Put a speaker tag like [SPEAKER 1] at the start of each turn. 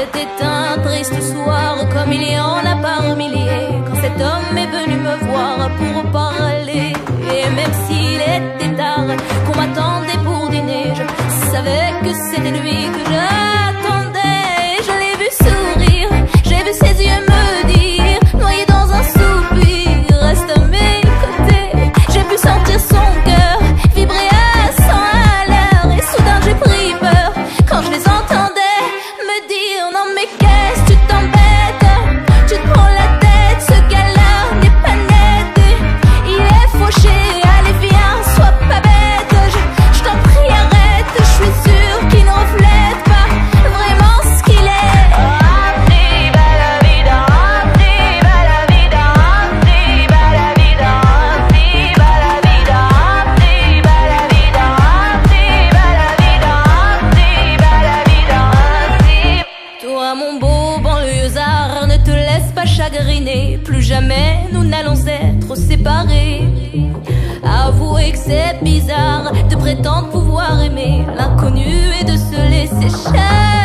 [SPEAKER 1] C'était un triste soir, comme il y en a par milliers, quand cet homme est venu me voir pour parler. Et même s'il était tard, qu'on m'attendait pour dîner, je savais que c'était lui que j'attendais. Je l'ai vu sourire, j'ai vu ses yeux me dire, noyé dans un soupir, reste à mes côtés. J'ai pu sentir son cœur vibrer à 100 à l'heure, et soudain j'ai pris peur quand je les entendais me dire: non mais qu'est-ce que tu t'embêtes, tu te prends la tête, ce gars-là n'est pas net, il est fauché, allez viens, sois pas bête, je t'en prie arrête, je suis sûre qu'il ne reflète pas vraiment ce qu'il est. Arriba la vida, arriba la vida, arriba la vida, arriba la vida, arriba la vida, arriba la vida, arriba la vida, arriba. Toi mon beau banlieusard, ne te laisse pas chagriner, plus jamais nous n'allons être séparés. Avouez que c'est bizarre de prétendre pouvoir aimer l'inconnu et de se laisser cher.